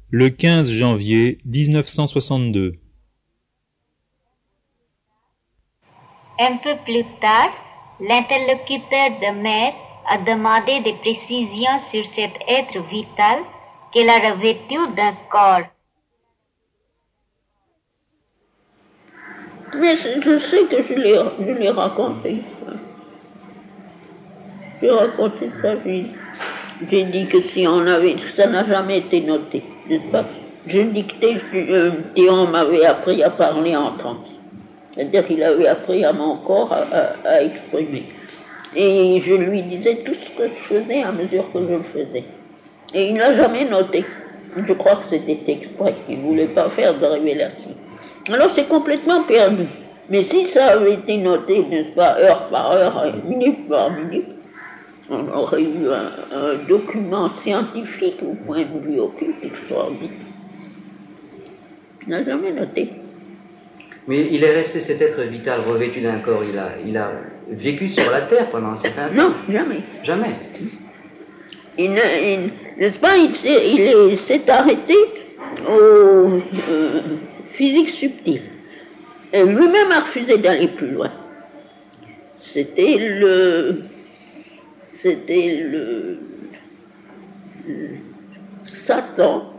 Le 15 janvier 1962. Un peu plus tard, l'interlocuteur de mère a demandé des précisions sur cet être vital qu'elle a revêtu d'un corps. Mais je sais que je l'ai raconté. J'ai raconté sa vie. J'ai dit que si on avait... Ça n'a jamais été noté, n'est-ce pas? Je dictais, Théon m'avait appris à parler en transe. C'est-à-dire qu'il avait appris à mon corps à exprimer. Et je lui disais tout ce que je faisais à mesure que je le faisais. Et il n'a jamais noté. Je crois que c'était exprès. Il ne voulait pas faire de révélation. Alors c'est complètement perdu. Mais si ça avait été noté, n'est-ce pas, heure par heure, minute par minute, on aurait eu un document scientifique au point de vue occulte extraordinaire. Il n'a jamais noté. Mais il est resté cet être vital revêtu d'un corps. Il a vécu sur la terre pendant un certain temps. Non, jamais. Jamais. N'est-ce pas, il s'est arrêté aux physique subtile. Et lui-même a refusé d'aller plus loin. C'était le Satan,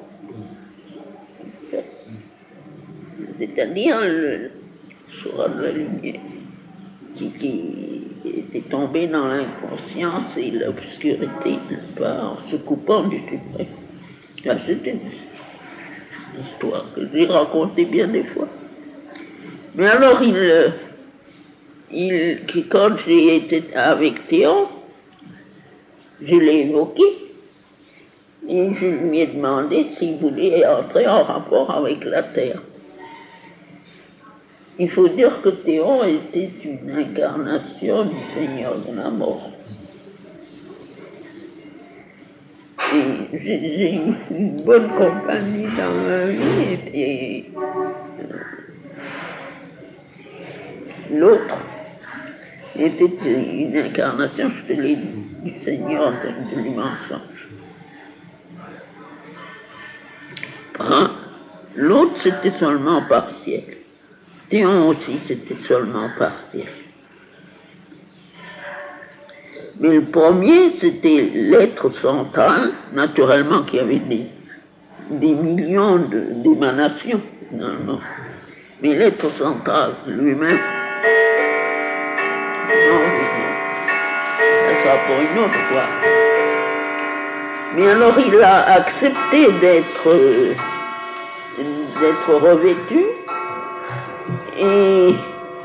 c'est-à-dire le Sora de la lumière, qui était tombé dans l'inconscience et l'obscurité, n'est-ce pas, en se coupant du suprême. Là, c'était une histoire que j'ai racontée bien des fois. Mais alors, quand j'ai été avec Théon, je l'ai évoqué et je lui ai demandé s'il voulait entrer en rapport avec la Terre. Il faut dire que Théon était une incarnation du Seigneur de la mort. Et j'ai eu une bonne compagnie dans ma vie et l'autre était une incarnation, je te l'ai dit, du Seigneur de l'immense ange. L'autre, c'était seulement partiel. Théon aussi, c'était seulement partiel. Mais le premier, c'était l'être central, naturellement, qui avait des millions d'émanations, finalement. Mais l'être central lui-même, non, ça sera pour une autre fois. Mais alors il a accepté d'être revêtu et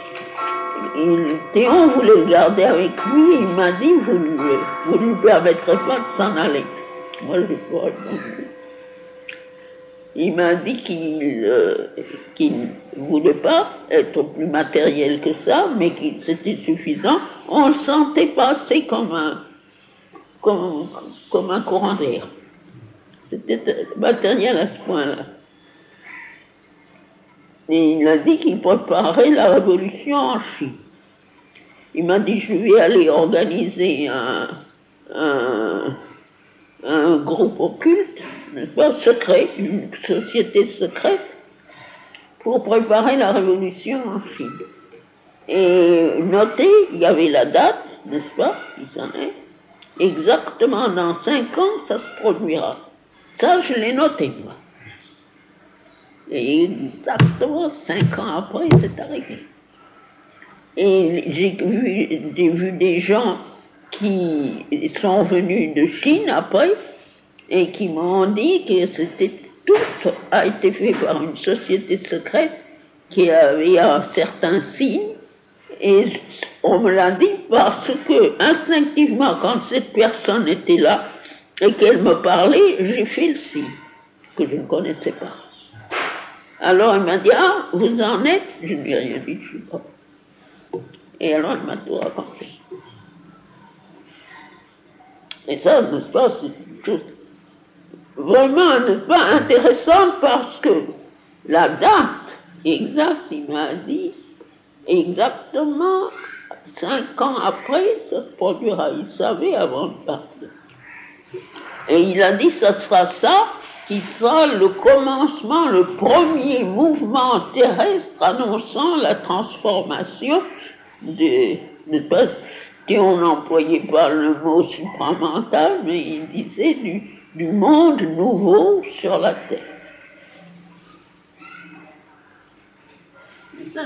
Théon voulait le garder avec lui et il m'a dit vous ne lui permettrez pas de s'en aller. Moi je n'ai pas répondu. Il m'a dit qu'il ne voulait pas être plus matériel que ça, mais que c'était suffisant. On le sentait passer comme un courant d'air. C'était matériel à ce point-là. Et il a dit qu'il préparait la révolution en Chine. Il m'a dit, je vais aller organiser un groupe occulte, n'est-ce pas, secret, une société secrète, pour préparer la révolution en Chine. Et noté, il y avait la date, n'est-ce pas, il s'en est, exactement dans 5 ans, ça se produira. Ça, je l'ai noté, moi. Et exactement 5 ans après, c'est arrivé. Et j'ai vu des gens qui sont venus de Chine après et qui m'ont dit que tout a été fait par une société secrète qui avait un certain signe. Et on me l'a dit parce que instinctivement, quand cette personne était là et qu'elle me parlait, j'ai fait le signe que je ne connaissais pas. Alors il m'a dit, ah, vous en êtes? Je n'ai rien dit, je ne sais pas. Et alors il m'a tout raconté. Et ça, n'est-ce pas, c'est une chose vraiment, n'est-ce pas, intéressante parce que la date exacte, il m'a dit, exactement 5 ans après, ça se produira. Il savait avant de partir. Et il a dit, ça sera ça, qui sera le commencement, le premier mouvement terrestre annonçant la transformation on n'employait pas le mot supramental, mais il disait du monde nouveau sur la terre. Et ça,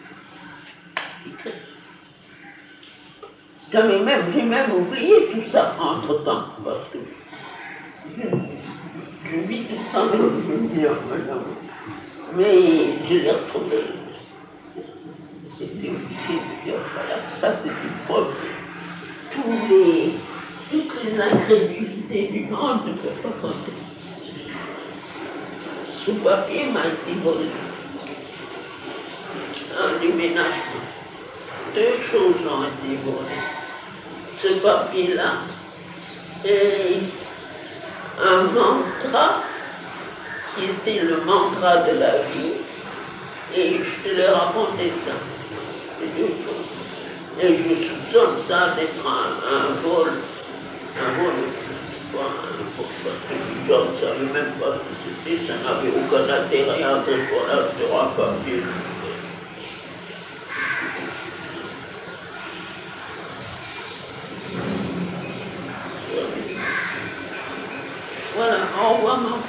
j'ai même oublié tout ça entre-temps, parce que je vis tout ça, mais je l'ai retrouvé. C'était obligé de dire, voilà, ça c'est une preuve. Toutes les incrédulités du monde ne peuvent pas compter. Ce papier m'a été volé. Un déménagement. 2 choses ont été volées. Ce papier-là et un mantra qui était le mantra de la vie, et je te l'ai raconté ça. Et je soupçonne ça d'être un vol, je ne savais même pas ce que c'était, ça n'avait aucun intérêt entre les voilà sur un papier. Voilà, au revoir mon